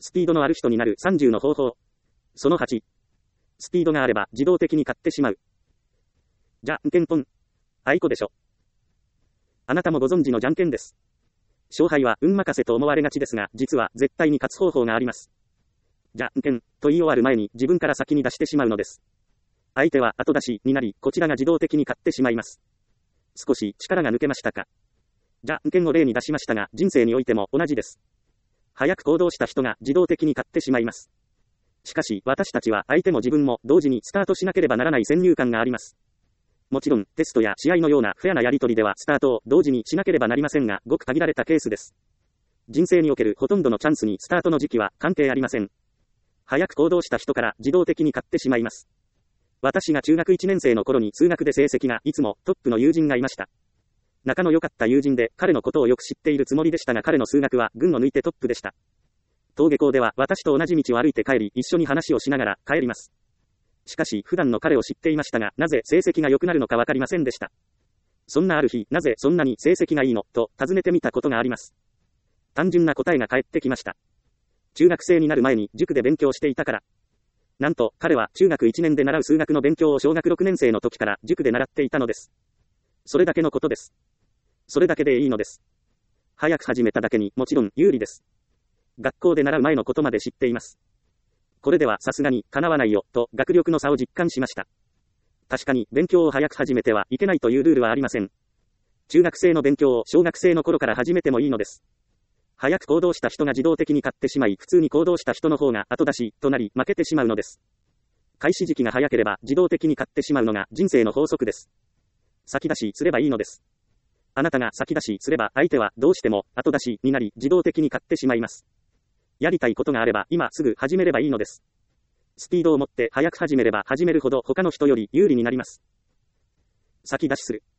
スピードのある人になる30の方法。その8。スピードがあれば自動的に勝ってしまう。じゃんけんぽん。あいこでしょ。あなたもご存知のじゃんけんです。勝敗は運任せと思われがちですが、実は絶対に勝つ方法があります。じゃんけんと言い終わる前に自分から先に出してしまうのです。相手は後出しになり、こちらが自動的に勝ってしまいます。少し力が抜けましたか。じゃんけんを例に出しましたが、人生においても同じです。早く行動した人が自動的に勝ってしまいます。しかし、私たちは相手も自分も同時にスタートしなければならない先入観があります。もちろん、テストや試合のようなフェアなやり取りではスタートを同時にしなければなりませんが、ごく限られたケースです。人生におけるほとんどのチャンスにスタートの時期は関係ありません。早く行動した人から自動的に勝ってしまいます。私が中学1年生の頃に数学で成績がいつもトップの友人がいました。仲の良かった友人で彼のことをよく知っているつもりでしたが、彼の数学は群を抜いてトップでした。登下校では私と同じ道を歩いて帰り、一緒に話をしながら帰ります。しかし普段の彼を知っていましたが、なぜ成績が良くなるのかわかりませんでした。そんなある日、なぜそんなに成績がいいのと尋ねてみたことがあります。単純な答えが返ってきました。中学生になる前に塾で勉強していたから。なんと彼は中学1年で習う数学の勉強を小学6年生の時から塾で習っていたのです。それだけのことです。それだけでいいのです。早く始めただけにもちろん有利です。学校で習う前のことまで知っています。これではさすがに叶わないよと学力の差を実感しました。確かに勉強を早く始めてはいけないというルールはありません。中学生の勉強を小学生の頃から始めてもいいのです。早く行動した人が自動的に勝ってしまい、普通に行動した人の方が後出しとなり負けてしまうのです。開始時期が早ければ自動的に勝ってしまうのが人生の法則です。先出しすればいいのです。あなたが先出しすれば相手はどうしても後出しになり自動的に勝ってしまいます。やりたいことがあれば今すぐ始めればいいのです。スピードを持って早く始めれば始めるほど他の人より有利になります。先出しする。